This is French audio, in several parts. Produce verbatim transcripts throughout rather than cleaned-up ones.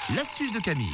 l'astuce de Camille.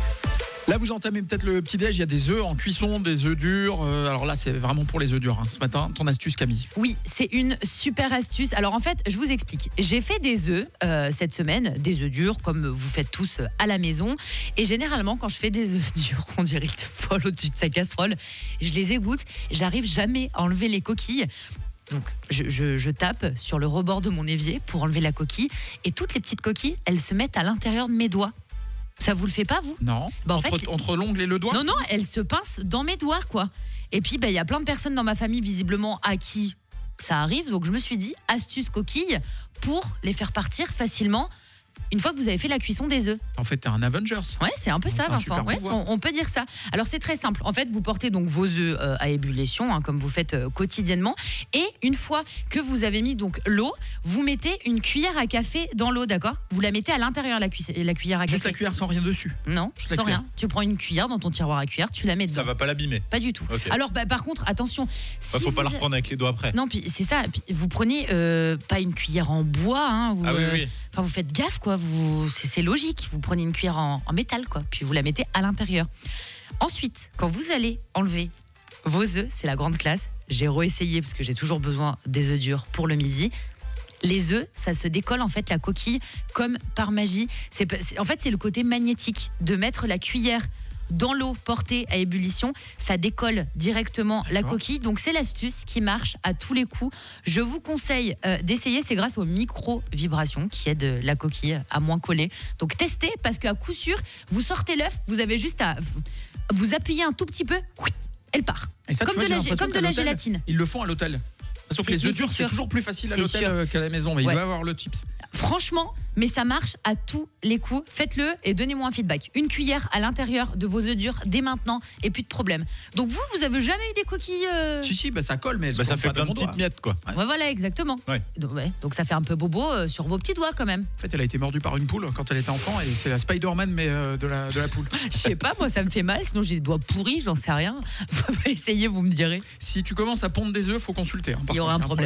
Là, vous entamez peut-être le petit-déj, il y a des œufs en cuisson, des œufs durs. Euh, alors là, c'est vraiment pour les œufs durs. Hein. Ce matin, ton astuce, Camille. Oui, c'est une super astuce. Alors en fait, je vous explique. J'ai fait des œufs euh, cette semaine, des œufs durs, comme vous faites tous euh, à la maison. Et généralement, quand je fais des œufs durs, on dirait que folle au-dessus de sa casserole, je les égoutte. J'arrive jamais à enlever les coquilles. Donc, je, je, je tape sur le rebord de mon évier pour enlever la coquille. Et toutes les petites coquilles, elles se mettent à l'intérieur de mes doigts. Ça vous le fait pas, vous ? Non. Bah, en entre, fait, entre l'ongle et le doigt ? Non, non, elles se pincent dans mes doigts, quoi. Et puis, il bah, y a plein de personnes dans ma famille, visiblement, à qui ça arrive. Donc, je me suis dit, astuce coquille pour les faire partir facilement une fois que vous avez fait la cuisson des œufs. En fait, t'es un Avengers. Ouais, c'est un peu ça, T'as un Vincent. super Ouais, pouvoir. on, on peut dire ça. Alors, c'est très simple. En fait, vous portez donc vos œufs euh, à ébullition, hein, comme vous faites euh, quotidiennement. Et une fois que vous avez mis donc l'eau, vous mettez une cuillère à café dans l'eau, d'accord ? Vous la mettez à l'intérieur, la, cuisse- la cuillère à Juste café. la cuillère sans rien dessus. Non, Juste la sans cuillère. rien. Tu prends une cuillère dans ton tiroir à cuillère, tu la mets dedans. Ça va pas l'abîmer. Pas du tout. Ok. Alors, bah, par contre, attention. Bah, Si faut pas vous la reprendre avec les doigts après. Non, puis c'est ça. Puis vous prenez euh, pas une cuillère en bois, hein, ou, Ah oui, euh, oui. Enfin, vous faites gaffe, quoi. Vous, c'est, c'est logique. Vous prenez une cuillère en, en métal, quoi. Puis vous la mettez à l'intérieur. Ensuite, quand vous allez enlever vos œufs, c'est la grande classe. J'ai réessayé parce que j'ai toujours besoin des œufs durs pour le midi. Les œufs, ça se décolle en fait la coquille comme par magie. C'est, c'est- en fait, c'est le côté magnétique de mettre la cuillère dans l'eau portée à ébullition, ça décolle directement la D'accord. coquille. Donc c'est l'astuce qui marche à tous les coups. Je vous conseille euh, d'essayer, c'est grâce aux micro-vibrations qui aident la coquille à moins coller. Donc testez parce qu'à coup sûr, vous sortez l'œuf, vous avez juste à vous appuyer un tout petit peu, elle part. Et ça, tu Comme vois, de j'ai la, gé- l'impression comme de qu'à la l'hôtel, gélatine. Ils le font à l'hôtel. Sauf que C'est- les œufs mais c'est durs, c'est sûr. toujours plus facile à C'est l'hôtel sûr. euh, qu'à la maison. Mais Ouais. il doit avoir le tips. Franchement, mais ça marche à tous les coups. Faites-le et donnez-moi un feedback. Une cuillère à l'intérieur de vos œufs durs dès maintenant et plus de problème. Donc vous, vous avez jamais eu des coquilles euh... Si, si, bah, ça colle, mais elles Bah, se ça collent fait pas plein dans de mon petites doigt. miettes, quoi. Ouais, voilà, exactement. Ouais. Donc, ouais, donc ça fait un peu bobo euh, sur vos petits doigts quand même. En fait, elle a été mordue par une poule quand elle était enfant et c'est la Spider-Man, mais euh, de, la, de la poule. Je sais pas, moi ça me fait mal, sinon j'ai les doigts pourris, j'en sais rien. Essayez, vous me direz. Si tu commences à pondre des œufs, faut consulter. hein, par Il y aura contre, un c'est problème.